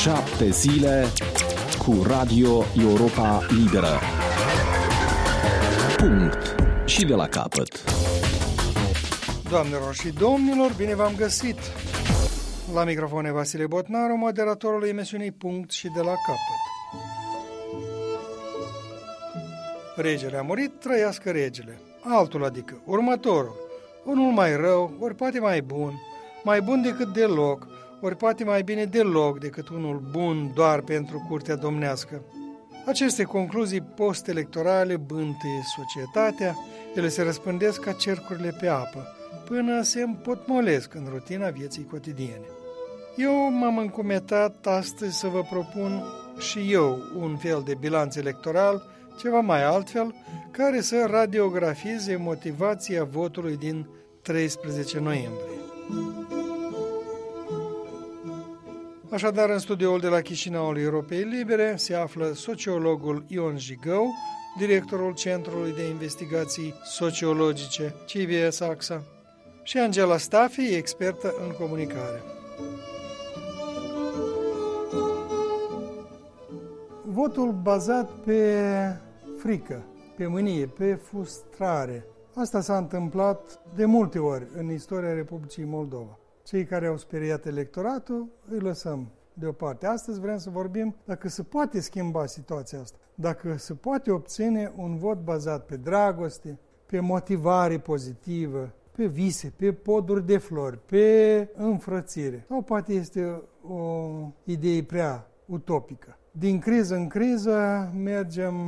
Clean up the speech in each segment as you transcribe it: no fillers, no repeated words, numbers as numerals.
7 zile cu Radio Europa Liberă. Punct. Și de la capăt. Doamnelor și domnilor, bine v-am găsit! La microfon e Vasile Botnaru, moderatorul emisiunii Punct și de la capăt. Regele a murit, trăiască regele. Altul, adică următorul. Unul mai rău, ori poate mai bun decât deloc, ori poate mai bine deloc decât unul bun doar pentru curtea domnească. Aceste concluzii post-electorale bântuie societatea, ele se răspândesc ca cercurile pe apă, până se împotmolesc în rutina vieții cotidiene. Eu m-am încumetat astăzi să vă propun și eu un fel de bilanț electoral, ceva mai altfel, care să radiografieze motivația votului din 13 noiembrie. Așadar, în studioul de la Chișinău al Europei Libere se află sociologul Ion Jigău, directorul Centrului de Investigații Sociologice CBS AXA, și Angela Stafi, expertă în comunicare. Votul bazat pe frică, pe mânie, pe frustrare. Asta s-a întâmplat de multe ori în istoria Republicii Moldova. Cei care au speriat electoratul îi lăsăm deoparte. Astăzi vrem să vorbim dacă se poate schimba situația asta, dacă se poate obține un vot bazat pe dragoste, pe motivare pozitivă, pe vise, pe poduri de flori, pe înfrățire. Sau poate este o idee prea utopică. Din criză în criză mergem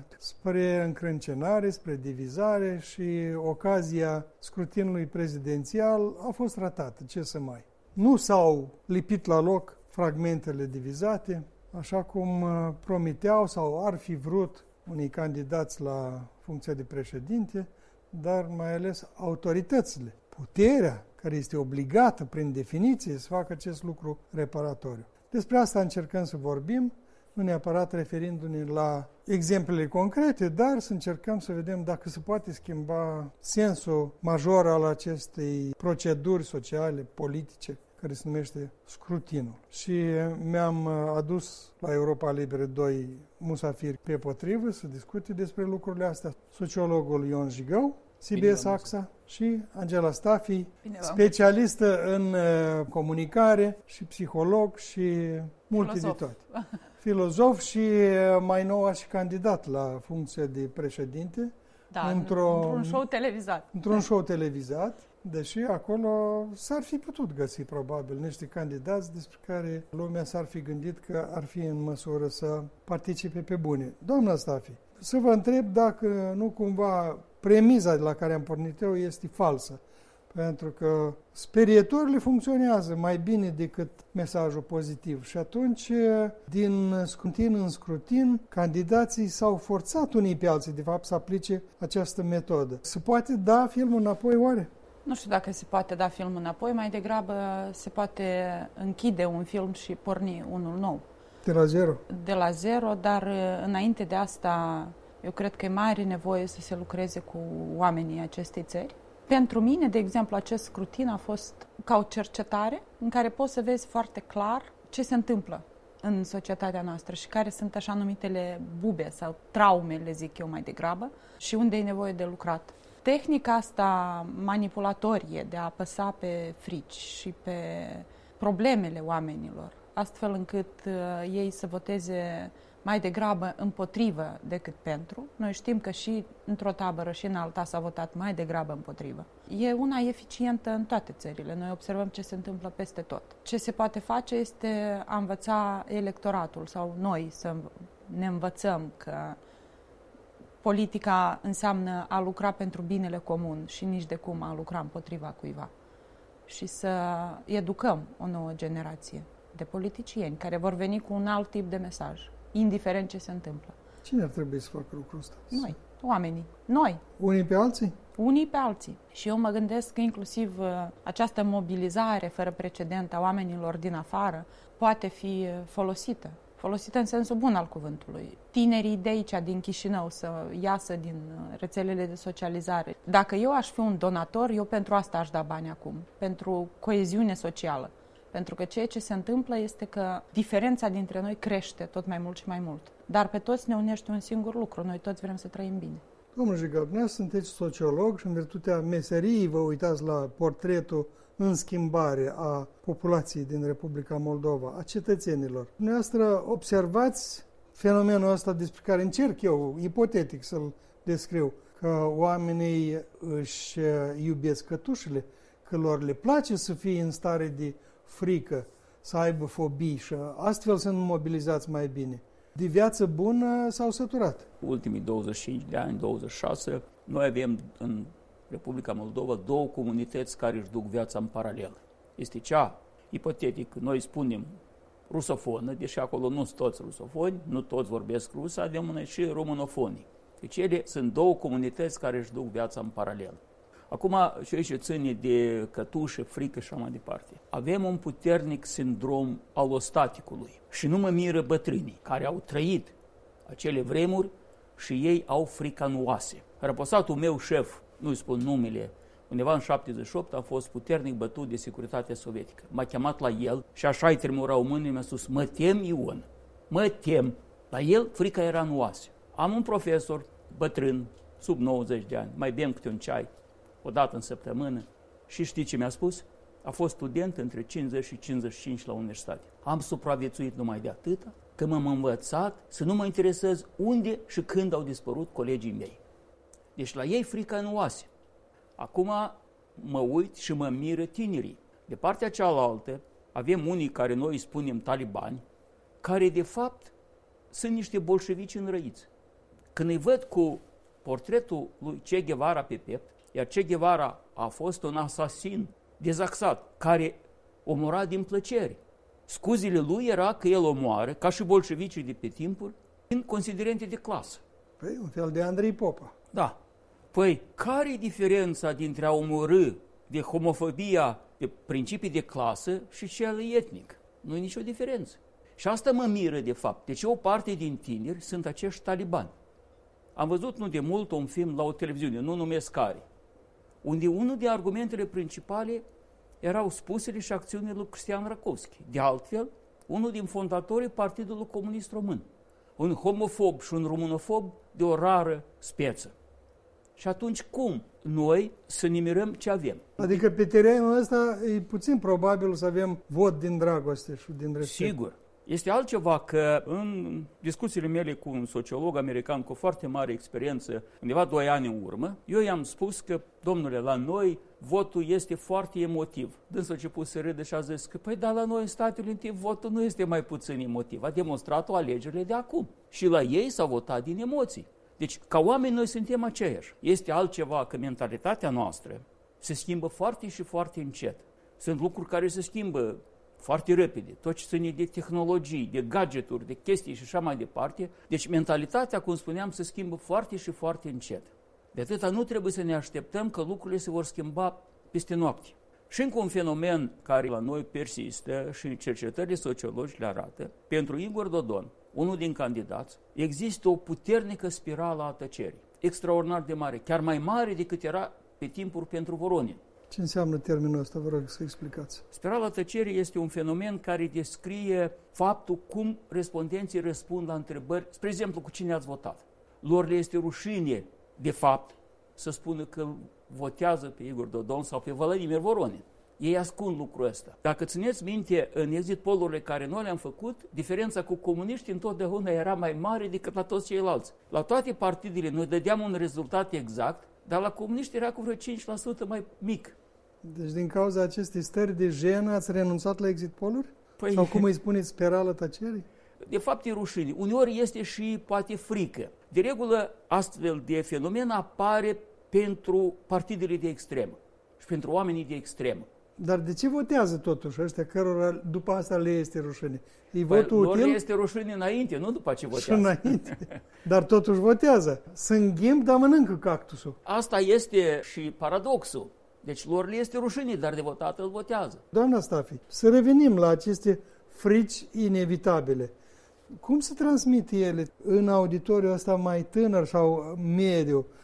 spre încrâncenare, spre divizare și ocazia scrutinului prezidențial a fost ratată. Ce să mai? Nu s-au lipit la loc fragmentele divizate, așa cum promiteau sau ar fi vrut unii candidați la funcția de președinte, dar mai ales autoritățile. Puterea, care este obligată prin definiție să facă acest lucru reparatoriu. Despre asta încercăm să vorbim, nu neapărat referindu-ne la exemplele concrete, dar să încercăm să vedem dacă se poate schimba sensul major al acestei proceduri sociale, politice, care se numește scrutinul. Și mi-am adus la Europa Liberă doi musafiri pe potrivă să discute despre lucrurile astea. Sociologul Ion Jigău, CBS AXA, și Angela Stafi, specialistă în comunicare și psiholog și multe de toate. Filozof și mai nou și candidat la funcția de președinte. Da, într-un show televizat. Într-un show televizat, deși acolo s-ar fi putut găsi probabil niște candidați despre care lumea s-ar fi gândit că ar fi în măsură să participe pe bune. Doamna Stafi, să vă întreb dacă nu cumva premiza de la care am pornit eu este falsă, pentru că sperietorile funcționează mai bine decât mesajul pozitiv și atunci, din scrutin în scrutin, candidații s-au forțat unii pe alții, de fapt, să aplice această metodă. Se poate da filmul înapoi, oare? Nu știu dacă se poate da filmul înapoi, mai degrabă se poate închide un film și porni unul nou. De la zero? De la zero, dar înainte de asta eu cred că e mare nevoie să se lucreze cu oamenii acestei țări. Pentru mine, de exemplu, acest scrutin a fost ca o cercetare în care poți să vezi foarte clar ce se întâmplă în societatea noastră și care sunt așa numitele bube sau traume, le zic eu mai degrabă, și unde e nevoie de lucrat. Tehnica asta manipulatorie de a apăsa pe frici și pe problemele oamenilor, astfel încât ei să voteze mai degrabă împotrivă decât pentru. Noi știm că și într-o tabără și în alta s-a votat mai degrabă împotrivă. E una eficientă în toate țările. Noi observăm ce se întâmplă peste tot. Ce se poate face este a învăța electoratul sau noi să ne învățăm că politica înseamnă a lucra pentru binele comun și nici de cum a lucra împotriva cuiva. Și să educăm o nouă generație de politicieni care vor veni cu un alt tip de mesaj, indiferent ce se întâmplă. Cine ar trebui să facă lucrul ăsta? Noi, oamenii. Noi. Unii pe alții? Unii pe alții. Și eu mă gândesc că inclusiv această mobilizare fără precedent a oamenilor din afară poate fi folosită. Folosită în sensul bun al cuvântului. Tinerii de aici, din Chișinău, să iasă din rețelele de socializare. Dacă eu aș fi un donator, eu pentru asta aș da bani acum, pentru coeziune socială. Pentru că ceea ce se întâmplă este că diferența dintre noi crește tot mai mult și mai mult. Dar pe toți ne unește un singur lucru, noi toți vrem să trăim bine. Domnul Jigal, dumneavoastră sunteți sociolog și în virtutea meseriei vă uitați la portretul în schimbare a populației din Republica Moldova, a cetățenilor. Dumneavoastră observați fenomenul ăsta despre care încerc eu, ipotetic, să-l descriu, că oamenii își iubesc cătușele, că lor le place să fie în stare de frică, să aibă fobii și astfel să nu mobilizați mai bine. De viață bună s-au săturat. Ultimii 25 de ani, 26, noi avem în Republica Moldova două comunități care își duc viața în paralel. Este cea, ipotetic, noi spunem rusofonă, deși acolo nu sunt toți rusofoni, nu toți vorbesc rusă, avem și românofonii. Deci ele sunt două comunități care își duc viața în paralel. Acum, și aici ține de cătușă, frică și așa mai departe. Avem un puternic sindrom al ostaticului și nu mă miră bătrânii care au trăit acele vremuri și ei au frica în oase. Răposatul meu șef, nu-i spun numele, undeva în 78 a fost puternic bătut de securitatea sovietică. M-a chemat la el și așa îi tremurau mâinile, mi-a spus: mă tem, Ion, mă tem. La el frica era în oase. Am un profesor bătrân, sub 90 de ani, mai bem câte un ceai o dată în săptămână și știi ce mi-a spus? A fost student între 50 și 55 la universitate. Am supraviețuit numai de atâta că m-am învățat să nu mă interesez unde și când au dispărut colegii mei. Deci la ei frica în oase. Acum mă uit și mă miră tinerii. De partea cealaltă avem unii care noi îi spunem talibani, care de fapt sunt niște bolșevici înrăiți. Când îi văd cu portretul lui Che Guevara pe piept, iar Che Guevara a fost un asasin dezaxat, care omora din plăcere. Scuzile lui era că el omoară, ca și bolșevicii de pe timpuri, în considerente de clasă. Păi, un fel de Andrei Popa. Da. Păi, care e diferența dintre a omorâ de homofobia, de principii de clasă și cel etnic? Nu e nicio diferență. Și asta mă miră, de fapt. Deci o parte din tineri sunt acești talibani. Am văzut nu de mult un film la o televiziune, nu numesc care, unde unul de argumentele principale erau spusele și acțiunile lui Cristian Rakovski. De altfel, unul din fondatorii Partidului Comunist Român. Un homofob și un românofob de o rară speță. Și atunci cum noi să ne mirăm ce avem? Adică pe terenul ăsta e puțin probabil să avem vot din dragoste și din respect. Sigur. Este altceva că în discuțiile mele cu un sociolog american cu foarte mare experiență, undeva 2 ani în urmă, eu i-am spus că, domnule, la noi votul este foarte emotiv. Dânsul a început să râdă și a zis că, păi da, la noi în Statele Unite votul nu este mai puțin emotiv. A demonstrat-o alegerile de acum. Și la ei s-a votat din emoții. Deci, ca oameni, noi suntem aceiași. Este altceva că mentalitatea noastră se schimbă foarte și foarte încet. Sunt lucruri care se schimbă foarte repede, tot ce ține de tehnologii, de gadgeturi, de chestii și așa mai departe. Deci mentalitatea, cum spuneam, se schimbă foarte și foarte încet. De atâta nu trebuie să ne așteptăm că lucrurile se vor schimba peste noapte. Și încă un fenomen care la noi persistă și cercetările sociologice le arată, pentru Igor Dodon, unul din candidați, există o puternică spirală a tăcerii, extraordinar de mare, chiar mai mare decât era pe timpuri pentru Voronin. Ce înseamnă termenul ăsta, vă rog să explicați? Spirala tăcerii este un fenomen care descrie faptul cum respondenții răspund la întrebări, spre exemplu, cu cine ați votat. Lor le este rușine, de fapt, să spună că votează pe Igor Dodon sau pe Vladimir Voronin. Ei ascund lucrul ăsta. Dacă țineți minte, în exit pollurile care noi le-am făcut, diferența cu comuniștii întotdeauna era mai mare decât la toți ceilalți. La toate partidele noi dădeam un rezultat exact, dar la comuniști era cu vreo 5% mai mic. Deci din cauza acestei stări de jenă ați renunțat la exit poll-uri? Păi, sau cum îi spuneți, spirală tăcerii? De fapt e rușine. Uneori este și poate frică. De regulă, astfel de fenomen apare pentru partidele de extremă și pentru oamenii de extremă. Dar de ce votează totuși ăștia cărora după asta le este rușine? E votul util? Lor le este rușine înainte, nu după ce votează. Și înainte. Dar totuși votează. Sunt ghimb, dar mănâncă cactusul. Asta este și paradoxul. Deci lor le este rușine, dar de votat îl votează. Doamna Stafi, să revenim la aceste frici inevitabile. Cum se transmit ele în auditoriul ăsta mai tânăr sau mediu?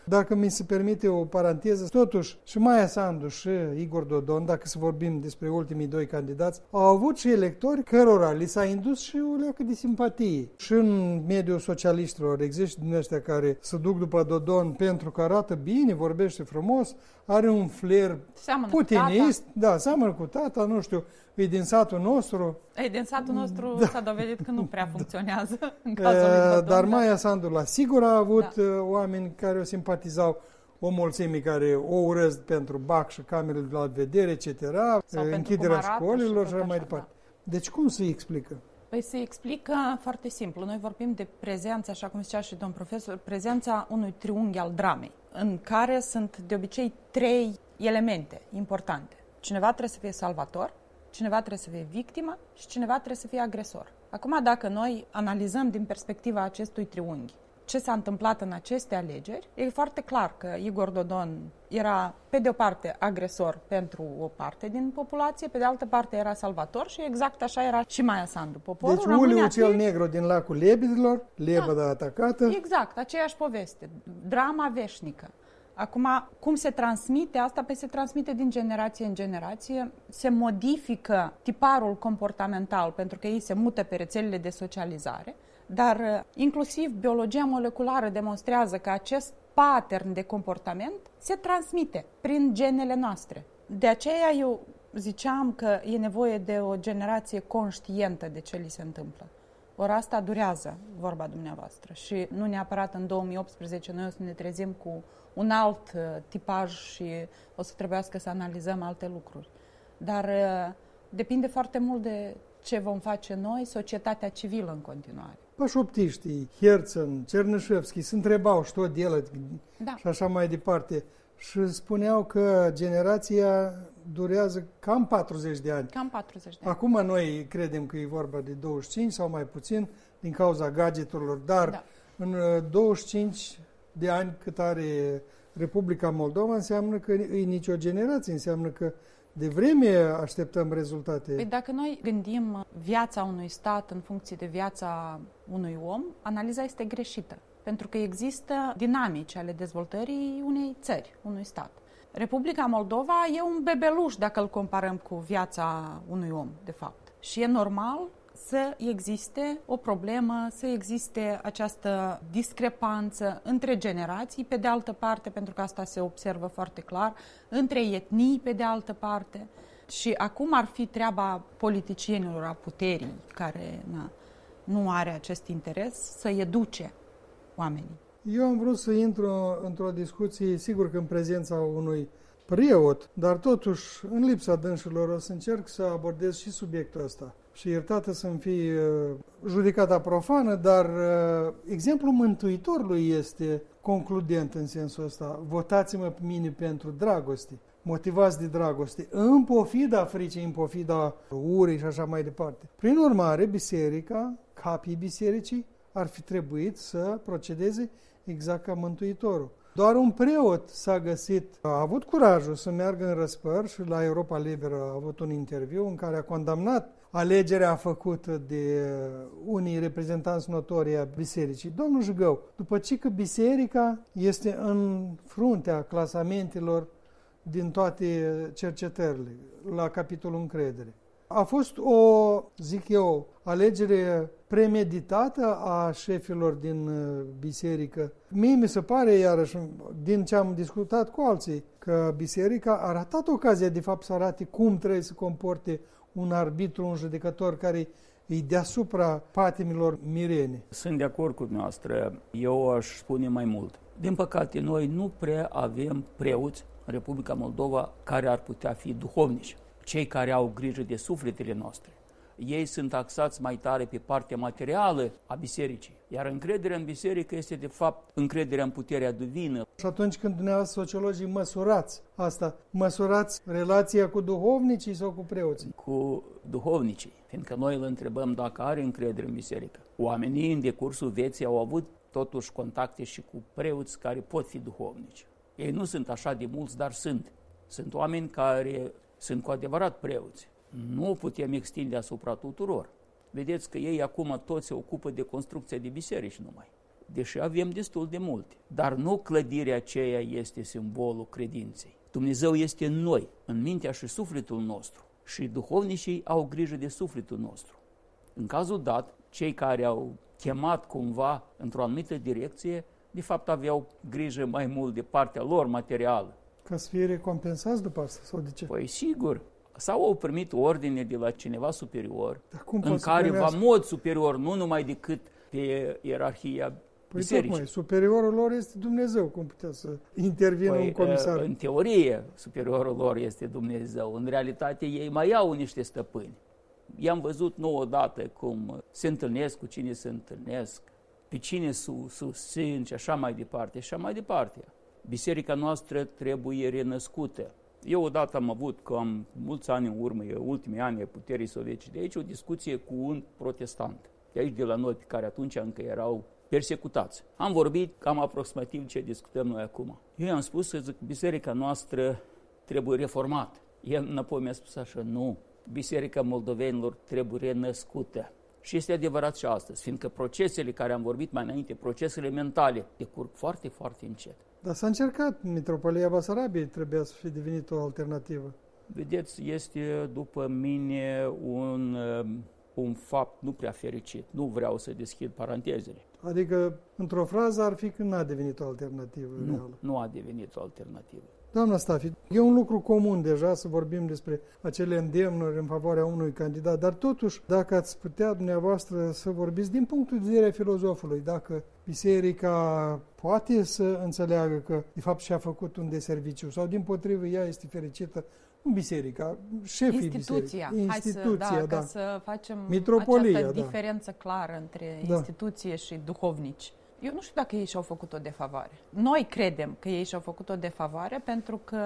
Dacă mi se permite o paranteză, totuși și Maia Sandu și Igor Dodon, dacă să vorbim despre ultimii doi candidați, au avut și electori cărora li s-a indus și o leacă de simpatie. Și în mediul socialiștilor există din ăștia care se duc după Dodon pentru că arată bine, vorbește frumos, are un flair putinist, da, seamănă cu tata, nu știu, e din satul nostru. Din satul nostru s-a dovedit că nu prea funcționează în cazul lui Dodon. Dar Maia Sandu la sigur a avut oameni care o simpatizau, o mulțime care o urăsc pentru BAC și camerele de la vedere, etc., închiderea școlilor și așa mai departe. Deci cum se explică? Păi se explică foarte simplu. Noi vorbim de prezența, așa cum zicea și domn profesor, prezența unui triunghi al dramei, în care sunt de obicei 3 elemente importante. Cineva trebuie să fie salvator, cineva trebuie să fie victimă și cineva trebuie să fie agresor. Acum, dacă noi analizăm din perspectiva acestui triunghi ce s-a întâmplat în aceste alegeri, e foarte clar că Igor Dodon era, pe de o parte, agresor pentru o parte din populație, pe de altă parte era salvator și exact așa era și Maia Sandu. Poporul deci uliul cel negru din lacul Lebedilor, lebăda atacată. Exact, aceeași poveste, drama veșnică. Acum, cum se transmite asta? Păi se transmite din generație în generație, se modifică tiparul comportamental pentru că ei se mută pe rețelele de socializare, dar inclusiv biologia moleculară demonstrează că acest pattern de comportament se transmite prin genele noastre. De aceea eu ziceam că e nevoie de o generație conștientă de ce li se întâmplă. Ori asta durează, vorba dumneavoastră, și nu neapărat în 2018 noi o să ne trezim cu un alt tipaj și o să trebuiască să analizăm alte lucruri. Dar depinde foarte mult de ce vom face noi, societatea civilă în continuare. Pașoptiștii, Herzen, Cernișevski se întrebau și tot el și așa mai departe și spuneau că generația durează cam 40 de ani. Cam 40 de ani. Acum noi credem că e vorba de 25 sau mai puțin din cauza gadgeturilor, dar în 25 de ani cât are Republica Moldova înseamnă că e nicio generație, înseamnă că de vreme așteptăm rezultate. Păi dacă noi gândim viața unui stat în funcție de viața unui om, analiza este greșită. Pentru că există dinamici ale dezvoltării unei țări, unui stat. Republica Moldova e un bebeluș dacă îl comparăm cu viața unui om, de fapt. Și e normal să existe o problemă, să existe această discrepanță între generații, pe de altă parte, pentru că asta se observă foarte clar, între etnii, pe de altă parte. Și acum ar fi treaba politicienilor, a puterii, care nu are acest interes, să educe oamenii. Eu am vrut să intru într-o discuție, sigur că în prezența unui preot, dar totuși, în lipsa dânșilor, o să încerc să abordez și subiectul ăsta. Și iertată să-mi fie judecata profană, dar exemplul Mântuitorului este concludent în sensul ăsta. Votați-mă pe mine pentru dragoste, motivați de dragoste, în pofida fricii, în pofida urii și așa mai departe. Prin urmare, biserica, capii bisericii, ar fi trebuit să procedeze exact ca Mântuitorul. Doar un preot s-a găsit, a avut curajul să meargă în răspăr și la Europa Liberă a avut un interviu în care a condamnat alegerea făcută de unii reprezentanți notori a bisericii. Domnul Jigău, după ce că biserica este în fruntea clasamentelor din toate cercetările, la capitolul încredere. A fost o, zic eu, alegere premeditată a șefilor din biserică. Mie mi se pare, iarăși, din ce am discutat cu alții, că biserica a ratat ocazia, de fapt, să arate cum trebuie să comporte un arbitru, un judecător care e deasupra patimilor mirene. Sunt de acord cu dumneavoastră. Eu aș spune mai mult. Din păcate, noi nu prea avem preoți în Republica Moldova care ar putea fi duhovnici, cei care au grijă de sufletele noastre. Ei sunt axați mai tare pe partea materială a bisericii, iar încrederea în biserică este de fapt încrederea în puterea divină. Și atunci când dumneavoastră sociologii măsurați asta, măsurați relația cu duhovnicii sau cu preoții? Cu duhovnicii, fiindcă noi îl întrebăm dacă are încredere în biserică. Oamenii în decursul vieții au avut totuși contacte și cu preoți care pot fi duhovnici. Ei nu sunt așa de mulți, dar sunt. Sunt oameni care sunt cu adevărat preoți. Nu o putem extinde asupra tuturor. Vedeți că ei acum toți se ocupă de construcția de biserici numai. deși avem destul de multe. Dar nu clădirea aceea este simbolul credinței. Dumnezeu este în noi, în mintea și sufletul nostru. Și duhovnicii au grijă de sufletul nostru. În cazul dat, cei care au chemat cumva într-o anumită direcție, de fapt aveau grijă mai mult de partea lor materială. Ca să fie recompensați după asta, sau de ce? Păi sigur, sau au primit ordine de la cineva superior, în care va mod superior, nu numai decât pe ierarhia bisericii. Tocmai, superiorul lor este Dumnezeu, cum putea să intervină un comisar? În teorie, superiorul lor este Dumnezeu. În realitate, ei mai au niște stăpâni. I-am văzut nu odată cum se întâlnesc, cu cine se întâlnesc, pe cine susțin și așa mai departe, și așa mai departe. Biserica noastră trebuie renăscută. Eu odată am avut, cam mulți ani în urmă, ultimii ani ai puterii sovietice, de aici o discuție cu un protestant, de aici de la noi, pe care atunci încă erau persecutați. Am vorbit cam aproximativ ce discutăm noi acum. Eu i-am spus că biserica noastră trebuie reformată. El înapoi mi-a spus așa, nu, biserica moldovenilor trebuie renăscută. Și este adevărat și astăzi, fiindcă procesele care am vorbit mai înainte, procesele mentale, decurg foarte, foarte încet. Dar s-a încercat, Mitropolia Basarabiei trebuia să fie devenit o alternativă. Vedeți, este după mine un fapt nu prea fericit. Nu vreau să deschid parantezele. Adică, într-o frază, ar fi că n-a devenit o alternativă reală. Nu a devenit o alternativă. Doamna Stafi, e un lucru comun deja să vorbim despre acele îndemnuri în favoarea unui candidat, dar totuși, dacă ați putea dumneavoastră să vorbiți din punctul de vedere filozofului, dacă biserica poate să înțeleagă că de fapt și-a făcut un deserviciu sau dimpotrivă ea este fericită, nu biserica, șefii instituția. Instituția, ca să facem Mitropolia, această diferență clară între instituție și duhovnici. Eu nu știu dacă ei și-au făcut o defavoare. Noi credem că ei și-au făcut o defavoare pentru că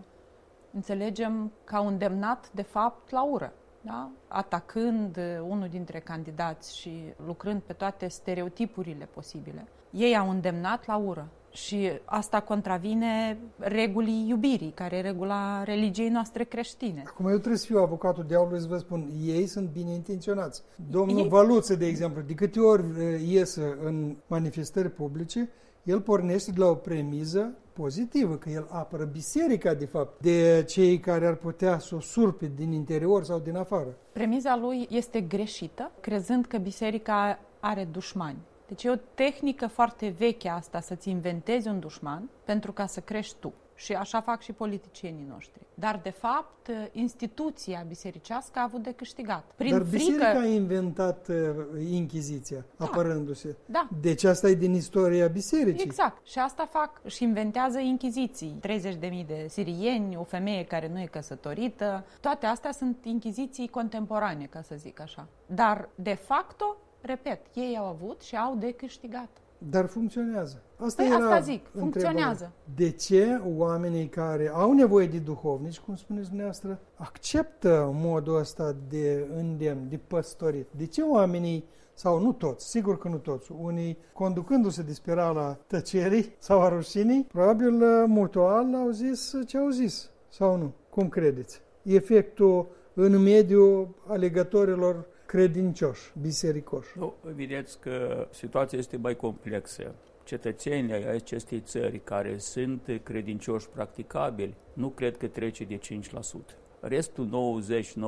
înțelegem că au îndemnat, de fapt, la ură. Da? Atacând unul dintre candidați și lucrând pe toate stereotipurile posibile. Ei au îndemnat la ură. Și asta contravine regulii iubirii, care e regula religiei noastre creștine. Acum eu trebuie să fiu avocatul diavolului să vă spun, ei sunt bine intenționați. Domnul Valuță, de exemplu, de câte ori iese în manifestări publice, el pornește de la o premiză pozitivă, că el apără biserica, de fapt, de cei care ar putea să o surpe din interior sau din afară. Premiza lui este greșită, crezând că biserica are dușmani. Deci e o tehnică foarte veche asta, să-ți inventezi un dușman pentru ca să crești tu. Și așa fac și politicienii noștri. Dar, de fapt, instituția bisericească a avut de câștigat. Dar biserica a inventat Inchiziția, apărându-se. Da. Deci asta e din istoria bisericii. Exact. Și asta fac. Și inventează inchiziții. 30.000 de sirieni, o femeie care nu e căsătorită. Toate astea sunt inchiziții contemporane, ca să zic așa. Dar, de facto, repet, ei au avut și au de câștigat. Dar funcționează. Asta zic, funcționează. De ce oamenii care au nevoie de duhovnici, cum spuneți dumneavoastră, acceptă modul ăsta de îndemn, de păstorit? De ce oamenii, sau nu toți, sigur că nu toți, unii conducându-se de spirala tăcerii sau a rușinii, probabil mutual au zis ce au zis, sau nu? Cum credeți? Efectul în mediul alegătorilor credincioși, bisericoși. Nu, vedeți că situația este mai complexă. Cetățenii ai acestei țări care sunt credincioși practicabili, nu cred că trece de 5%. Restul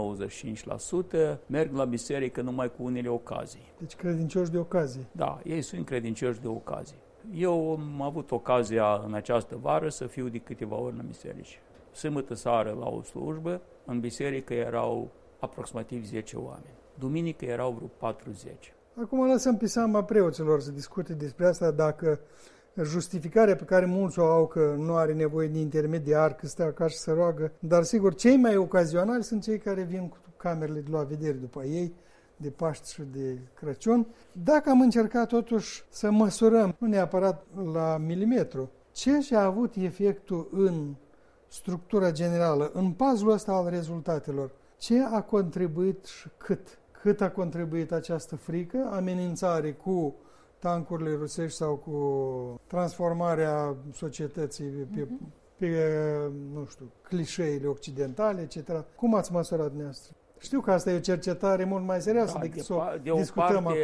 90-95% merg la biserică numai cu unele ocazii. Deci credincioși de ocazie. Da, ei sunt credincioși de ocazie. Eu am avut ocazia în această vară să fiu de câteva ori la biserici. Sâmbătă seară la o slujbă, în biserică erau aproximativ 10 oameni. Duminică erau vreo 40. Acum lăsăm pe seama preoților să discute despre asta, dacă justificarea pe care mulți o au că nu are nevoie de intermediar, că stă acasă și se roagă, dar sigur, cei mai ocazionali sunt cei care vin cu camerele de la vedere după ei, de Paști și de Crăciun. Dacă am încercat totuși să măsurăm, nu neapărat la milimetru, ce și-a avut efectul în structura generală, în puzzle-ul ăsta al rezultatelor, ce a contribuit și cât? Cât a contribuit această frică, amenințare cu tancurile rusești sau cu transformarea societății pe nu știu, clișeile occidentale, etc. Cum ați măsurat dumneavoastră? Știu că asta e o cercetare mult mai serioasă decât să o discutăm acum.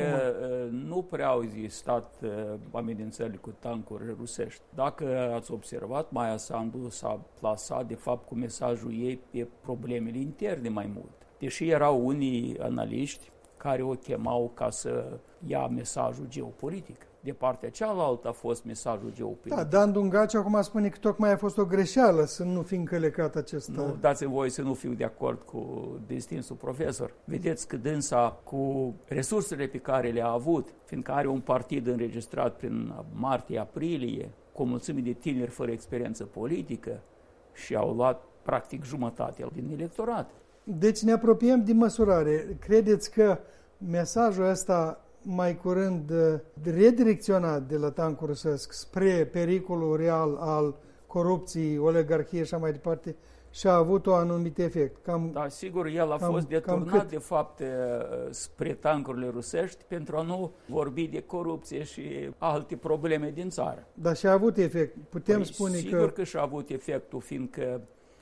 Nu prea au existat amenințări cu tancuri rusești. Dacă ați observat, Maia Sandu s-a plasat, de fapt, cu mesajul ei pe problemele interne mai mult. Deși erau unii analiști care o chemau ca să ia mesajul geopolitic. De partea cealaltă a fost mesajul geopolitic. Da, Dan Dungaciu acum spune că tocmai a fost o greșeală să nu fi încălecat acesta. Nu, dați-mi voie să nu fiu de acord cu distinsul profesor. Vedeți că dânsa, cu resursele pe care le-a avut, fiindcă are un partid înregistrat prin martie-aprilie, cu o mulțime de tineri fără experiență politică, și au luat practic jumătate din electorat. Deci ne apropiem de măsurare. Credeți că mesajul ăsta mai curând redirecționat de la tancul rusesc spre pericolul real al corupției, oligarhiei și așa mai departe, și a avut un anumit efect? Da, sigur, el a fost deturnat de fapt spre tancurile rusești pentru a nu vorbi de corupție și alte probleme din țară. Dar și a avut efect. Putem spune sigur că și-a avut efectul, fiindcă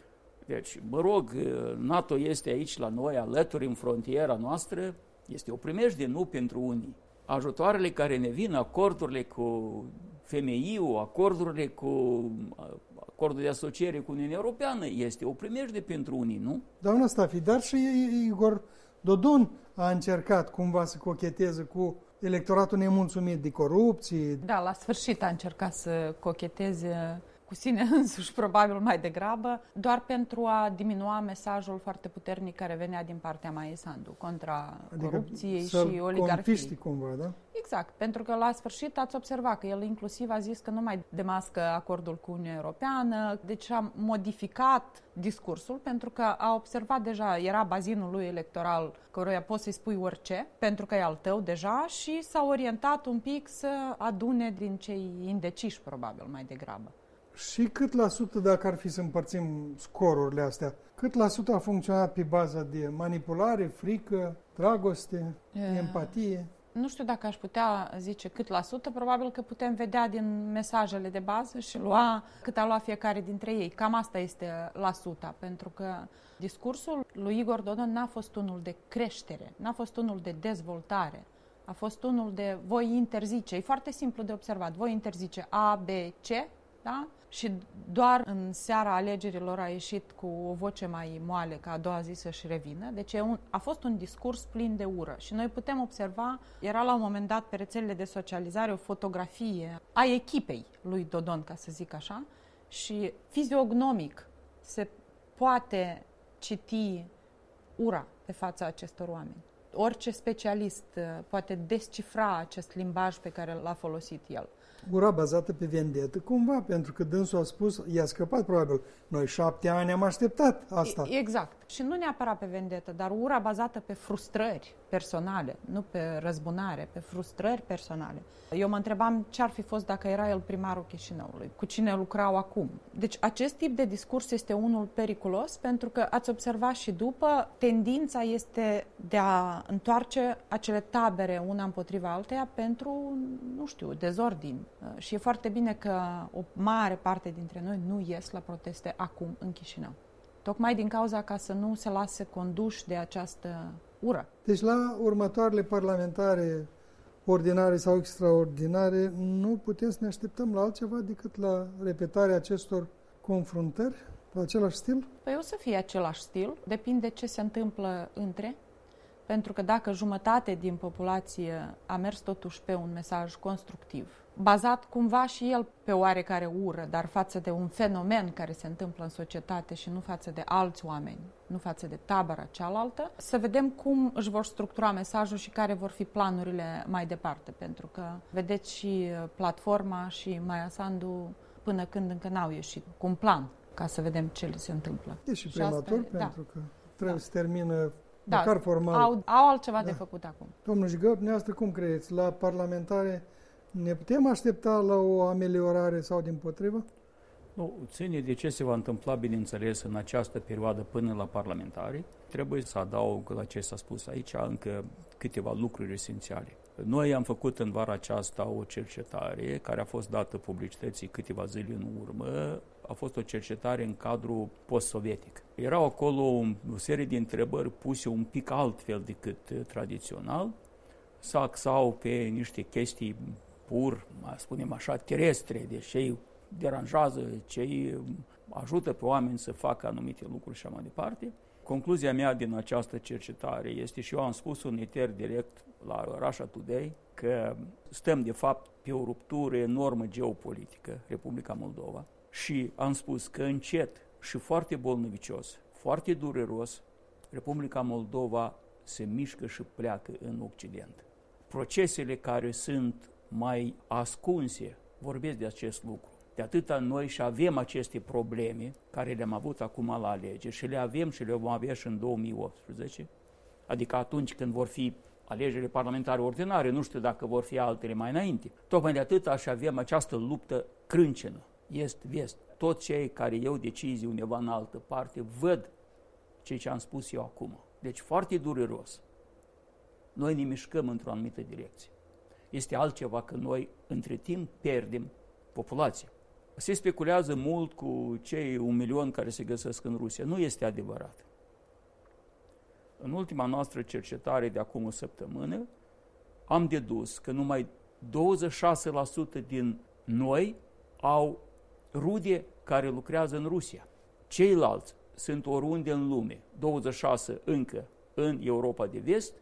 deci, mă rog, NATO este aici la noi, alături, în frontiera noastră, este o primejdie, nu pentru unii. Ajutoarele care ne vin, acordurile cu FMI-ul, acordurile cu acordul de asociere cu Uniunea Europeană, este o primejdie pentru unii, nu? Doamna Stafi, dar și Igor Dodon a încercat cumva să cocheteze cu electoratul nemulțumit de corupție. Da, la sfârșit a încercat să cocheteze cu sine însuși, probabil mai degrabă, doar pentru a diminua mesajul foarte puternic care venea din partea Maiei Sandu contra corupției și oligarhiei. Cumva, da? Exact, pentru că la sfârșit ați observat că el inclusiv a zis că nu mai demască acordul cu Uniunea Europeană, deci a modificat discursul pentru că a observat deja, era bazinul lui electoral căruia poți să-i spui orice, pentru că e al tău deja, și s-a orientat un pic să adune din cei indeciși, probabil, mai degrabă. Și cât la sută, dacă ar fi să împărțim scorurile astea, cât la sută a funcționat pe baza de manipulare, frică, dragoste, empatie? Nu știu dacă aș putea zice cât la sută, probabil că putem vedea din mesajele de bază și lua cât a luat fiecare dintre ei. Cam asta este la suta, pentru că discursul lui Igor Dodon n-a fost unul de creștere, n-a fost unul de dezvoltare, a fost unul de voi interzice, e foarte simplu de observat, voi interzice A, B, C, da? Și doar în seara alegerilor a ieșit cu o voce mai moale ca a doua zi să-și revină. Deci a fost un discurs plin de ură. Și noi putem observa, era la un moment dat pe rețelele de socializare o fotografie a echipei lui Dodon, ca să zic așa, și fiziognomic se poate citi ura pe fața acestor oameni. Orice specialist poate descifra acest limbaj pe care l-a folosit el. Ura bazată pe vendetă, cumva, pentru că dânsul a spus, i-a scăpat probabil, noi 7 ani am așteptat asta. Exact. Și nu neapărat pe vendetă, dar ura bazată pe frustrări personale, nu pe răzbunare, pe frustrări personale. Eu mă întrebam ce ar fi fost dacă era el primarul Chișinăului, cu cine lucrau acum. Deci acest tip de discurs este unul periculos, pentru că ați observat și după, tendința este de a întoarce acele tabere una împotriva alteia pentru, nu știu, dezordini. Și e foarte bine că o mare parte dintre noi nu ies la proteste acum în Chișinău. Tocmai din cauza ca să nu se lase conduși de această ură. Deci la următoarele parlamentare ordinare sau extraordinare nu putem să ne așteptăm la altceva decât la repetarea acestor confruntări la același stil? Păi o să fie același stil, depinde ce se întâmplă între. Pentru că dacă jumătate din populație a mers totuși pe un mesaj constructiv, bazat cumva și el pe oarecare ură, dar față de un fenomen care se întâmplă în societate și nu față de alți oameni, nu față de tabăra cealaltă, să vedem cum își vor structura mesajul și care vor fi planurile mai departe. Pentru că vedeți și Platforma și Maia Sandu până când încă n-au ieșit cu un plan ca să vedem ce le se întâmplă. E și prematur, pentru că trebuie să termină Da, măcar formal. Au altceva de făcut acum. Domnul Jigău, dumneavoastră cum credeți? La parlamentare ne putem aștepta la o ameliorare sau dimpotrivă? Nu, ține de ce se va întâmpla, bineînțeles, în această perioadă până la parlamentare. Trebuie să adaug la ce s-a spus aici încă câteva lucruri esențiale. Noi am făcut în vara aceasta o cercetare care a fost dată publicității câteva zile în urmă a fost o cercetare în cadrul post-sovietic. Erau acolo o serie de întrebări puse un pic altfel decât tradițional, se axau pe niște chestii pur, spunem așa, terestre, deci ce îi deranjează, ce îi ajută pe oameni să facă anumite lucruri și așa mai departe. Concluzia mea din această cercetare este, și eu am spus un eter direct la Russia Today, că stăm de fapt pe o ruptură enormă geopolitică, Republica Moldova, și am spus că încet și foarte bolnăvicios, foarte dureros, Republica Moldova se mișcă și pleacă în Occident. Procesele care sunt mai ascunse vorbesc de acest lucru. De atâta noi și avem aceste probleme care le-am avut acum la alegeri și le avem și le vom avea și în 2018, adică atunci când vor fi alegerile parlamentare ordinare, nu știu dacă vor fi altele mai înainte. Tocmai de atâta și avem această luptă crâncenă, est-vest. Toți cei care iau decizii undeva în altă parte văd ce am spus eu acum. Deci foarte dureros. Noi ne mișcăm într-o anumită direcție. Este altceva că noi între timp pierdem populația. Se speculează mult cu cei 1 milion care se găsesc în Rusia. Nu este adevărat. În ultima noastră cercetare de acum o săptămână am dedus că numai 26% din noi au rude care lucrează în Rusia. Ceilalți sunt oriunde în lume, 26% încă în Europa de Vest,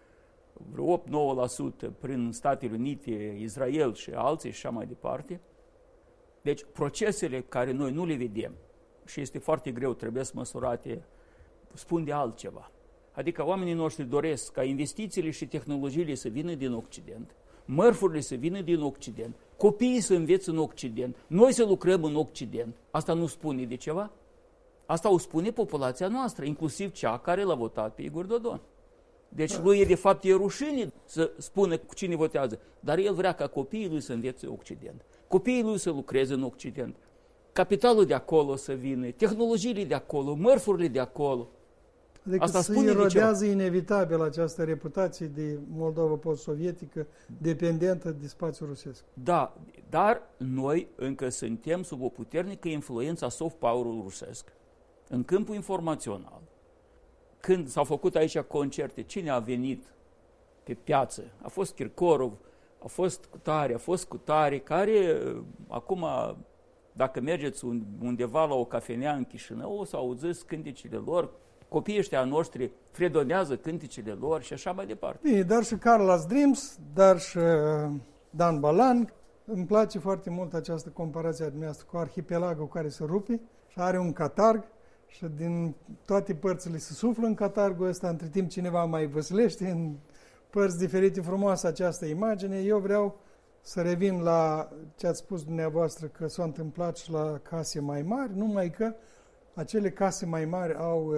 vreo 8-9% prin Statele Unite, Israel și alții și așa mai departe. Deci procesele care noi nu le vedem și este foarte greu, trebuie să măsurate, spun de altceva. Adică oamenii noștri doresc ca investițiile și tehnologiile să vină din Occident, mărfurile să vină din Occident, copiii să învețe în Occident, noi să lucrăm în Occident. Asta nu spune de ceva? Asta o spune populația noastră, inclusiv cea care l-a votat pe Igor Dodon. Deci lui de fapt e rușine să spună cu cine votează, dar el vrea ca copiii lui să învețe Occident, copiii lui să lucreze în Occident, capitalul de acolo să vină, tehnologiile de acolo, mărfurile de acolo. Adică asta se erodează inevitabil această reputație de Moldova post-sovietică dependentă de spațiul rusesc. Da, dar noi încă suntem sub o puternică influență a soft power-ului rusesc în câmpul informațional. Când s-au făcut aici concerte, cine a venit pe piață? A fost Kirkorov, a fost cu tare, care acum, dacă mergeți undeva la o cafenea în Chișinău, o să auziți cântecele lor, copiii ăștia noștri fredonează cântecele lor și așa mai departe. Bine, dar și Carla's Dreams, dar și Dan Balan. Îmi place foarte mult această comparație a dumneavoastră cu arhipelagul care se rupe și are un catarg și din toate părțile se suflă în catargul ăsta, între timp cineva mai văslește în părți diferite, frumoasă această imagine. Eu vreau să revin la ce ați spus dumneavoastră că s-a întâmplat și la case mai mari, numai că acele case mai mari au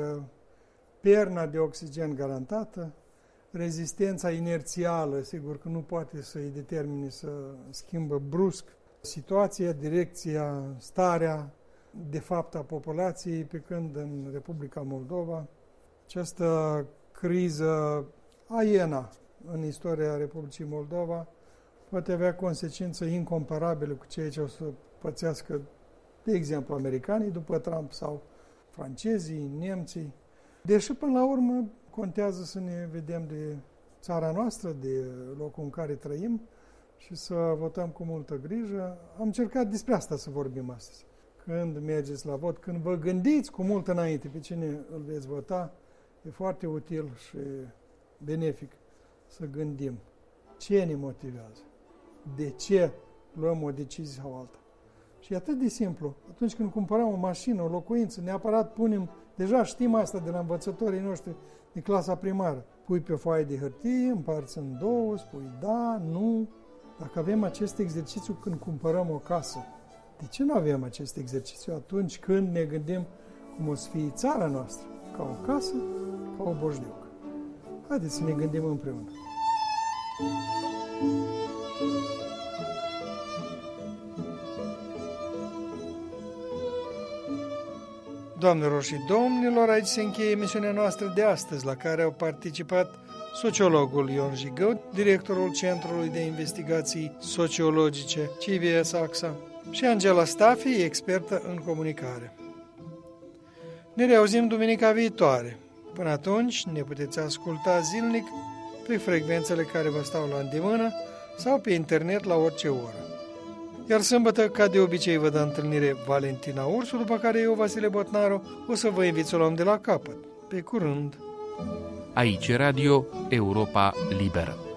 perna de oxigen garantată, rezistența inerțială, sigur că nu poate să-i determine să schimbă brusc situația, direcția, starea de fapt a populației, pe când în Republica Moldova această criză aiena în istoria Republicii Moldova poate avea consecințe incomparabile cu ceea ce o să pățească, de exemplu, americanii după Trump sau francezii, nemții. Deși, până la urmă, contează să ne vedem de țara noastră, de locul în care trăim și să votăm cu multă grijă. Am încercat despre asta să vorbim astăzi. Când mergeți la vot, când vă gândiți cu mult înainte pe cine îl veți vota, e foarte util și benefic să gândim ce ne motivează, de ce luăm o decizie sau alta. Și e atât de simplu. Atunci când cumpărăm o mașină, o locuință, neapărat punem, deja știm asta de la învățătorii noștri de clasa primară. Pui pe foaie de hârtie, împarți în două, spui da, nu. Dacă avem acest exercițiu când cumpărăm o casă, de ce nu avem acest exercițiu atunci când ne gândim cum o să fie țara noastră? Ca o casă, ca o boșdeucă. Haideți să ne gândim împreună. Doamnelor și domnilor, aici se încheie emisiunea noastră de astăzi, la care au participat sociologul Ion Jigău, directorul Centrului de Investigații Sociologice CVS AXA, Și Angela Stafi, expertă în comunicare. Ne reauzim duminica viitoare. Până atunci ne puteți asculta zilnic pe frecvențele care vă stau la îndemână sau pe internet la orice oră. Iar sâmbătă, ca de obicei, vă dă întâlnire Valentina Ursu, după care eu, Vasile Botnaru, o să vă invit să o luăm de la capăt. Pe curând! Aici Radio Europa Liberă.